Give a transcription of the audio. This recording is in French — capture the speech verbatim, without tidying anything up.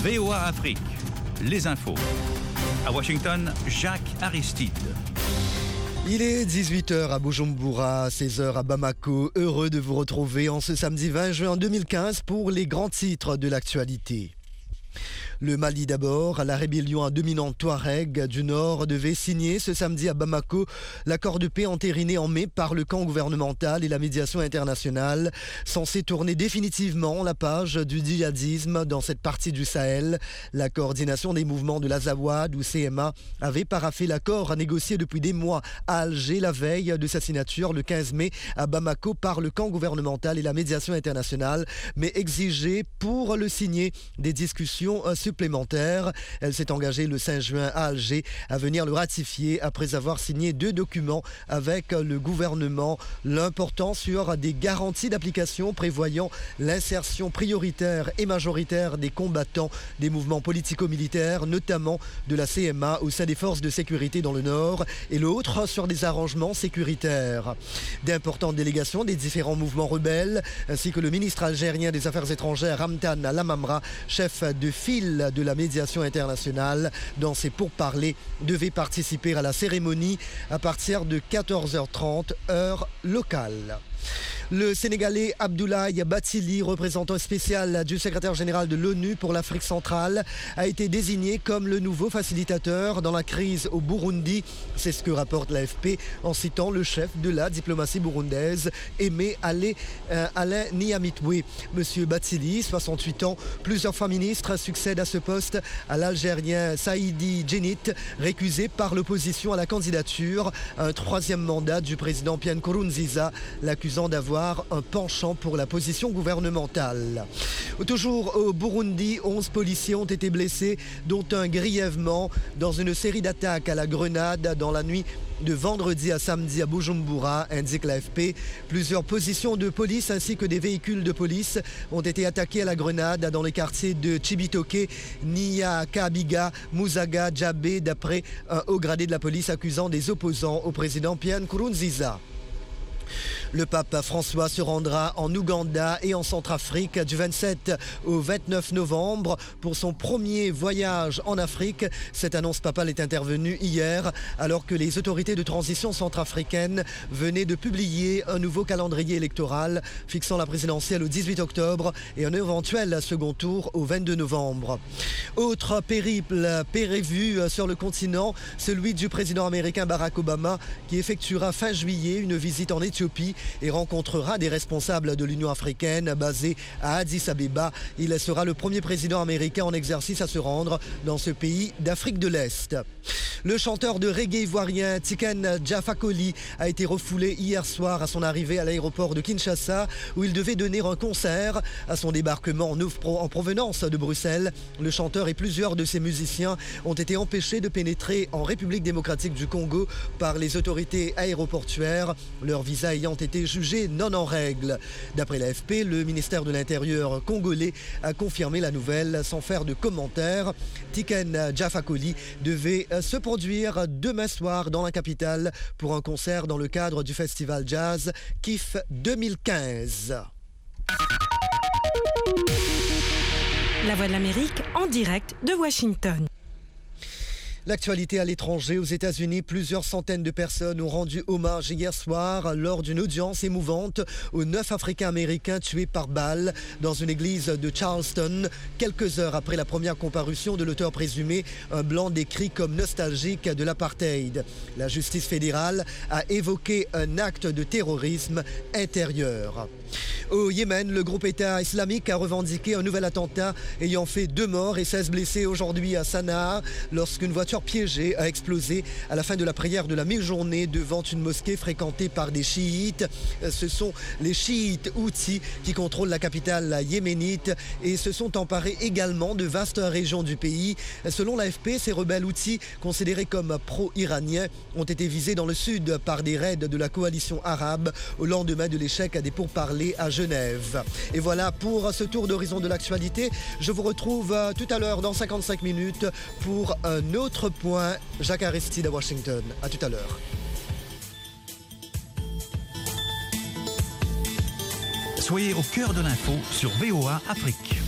V O A Afrique, les infos. À Washington, Jacques Aristide. Il est dix-huit heures à Bujumbura, seize heures à Bamako. Heureux de vous retrouver en ce samedi vingt juin deux mille quinze pour les grands titres de l'actualité. Le Mali d'abord, la rébellion dominante Touareg du Nord devait signer ce samedi à Bamako l'accord de paix entériné en mai par le camp gouvernemental et la médiation internationale, censé tourner définitivement la page du djihadisme dans cette partie du Sahel. La coordination des mouvements de l'Azawad ou C M A avait paraphé l'accord négocié depuis des mois à Alger la veille de sa signature le quinze mai à Bamako par le camp gouvernemental et la médiation internationale, mais exigeait pour le signer des discussions supplémentaires. Elle s'est engagée le cinq juin à Alger à venir le ratifier après avoir signé deux documents avec le gouvernement. L'un portant sur des garanties d'application prévoyant l'insertion prioritaire et majoritaire des combattants des mouvements politico-militaires, notamment de la C M A au sein des forces de sécurité dans le Nord, et l'autre sur des arrangements sécuritaires. D'importantes délégations des différents mouvements rebelles, ainsi que le ministre algérien des Affaires étrangères Ramtan Lamamra, chef de file de la médiation internationale, dans ses pourparlers, devait participer à la cérémonie à partir de quatorze heures trente, heure locale. Le Sénégalais Abdoulaye Bathily, représentant spécial du secrétaire général de l'ONU pour l'Afrique centrale, a été désigné comme le nouveau facilitateur dans la crise au Burundi. C'est ce que rapporte l'A F P en citant le chef de la diplomatie burundaise, Aimé Alain, euh, Alain Niamitwe. Monsieur Bathily, soixante-huit ans, plusieurs fois ministre, succède à ce poste à l'Algérien Saïdi Djenit, récusé par l'opposition à la candidature. Un troisième mandat du président Pierre Nkurunziza, l'accusant d'avoir un penchant pour la position gouvernementale. Toujours au Burundi, onze policiers ont été blessés, dont un grièvement, dans une série d'attaques à la grenade dans la nuit de vendredi à samedi à Bujumbura, indique l'A F P. Plusieurs positions de police ainsi que des véhicules de police ont été attaqués à la grenade dans les quartiers de Chibitoke, Nyakabiga, Musaga, Djabé, d'après un haut gradé de la police accusant des opposants au président Pierre Nkurunziza. Le pape François se rendra en Ouganda et en Centrafrique du vingt-sept au vingt-neuf novembre pour son premier voyage en Afrique. Cette annonce papale est intervenue hier alors que les autorités de transition centrafricaines venaient de publier un nouveau calendrier électoral fixant la présidentielle au dix-huit octobre et un éventuel second tour au vingt-deux novembre. Autre périple prévu sur le continent, celui du président américain Barack Obama qui effectuera fin juillet une visite en Éthiopie et rencontrera des responsables de l'Union africaine basés à Addis Abeba. Il sera le premier président américain en exercice à se rendre dans ce pays d'Afrique de l'Est. Le chanteur de reggae ivoirien Tiken Jah Fakoly a été refoulé hier soir à son arrivée à l'aéroport de Kinshasa où il devait donner un concert. À son débarquement en provenance de Bruxelles, le chanteur et plusieurs de ses musiciens ont été empêchés de pénétrer en République démocratique du Congo par les autorités aéroportuaires, leur visa ayant été jugé non en règle. D'après l'A F P, le ministère de l'Intérieur congolais a confirmé la nouvelle sans faire de commentaires. Tiken Jah Fakoly devait se produire demain soir dans la capitale pour un concert dans le cadre du festival jazz K I F deux mille quinze. La Voix de l'Amérique en direct de Washington. L'actualité à l'étranger, aux États-Unis, plusieurs centaines de personnes ont rendu hommage hier soir lors d'une audience émouvante aux neuf Africains-Américains tués par balle dans une église de Charleston, quelques heures après la première comparution de l'auteur présumé, un blanc décrit comme nostalgique de l'apartheid. La justice fédérale a évoqué un acte de terrorisme intérieur. Au Yémen, le groupe État islamique a revendiqué un nouvel attentat ayant fait deux morts et seize blessés aujourd'hui à Sanaa lorsqu'une voiture piégée a explosé à la fin de la prière de la mi-journée devant une mosquée fréquentée par des chiites. Ce sont les chiites houthis qui contrôlent la capitale yéménite et se sont emparés également de vastes régions du pays. Selon l'A F P, ces rebelles houthis, considérés comme pro-iraniens, ont été visés dans le sud par des raids de la coalition arabe au lendemain de l'échec des pourparlers à Genève. Et voilà pour ce tour d'horizon de l'actualité. Je vous retrouve tout à l'heure dans cinquante-cinq minutes pour un autre point. Jacques Aristide à Washington. À tout à l'heure. Soyez au cœur de l'info sur V O A Afrique.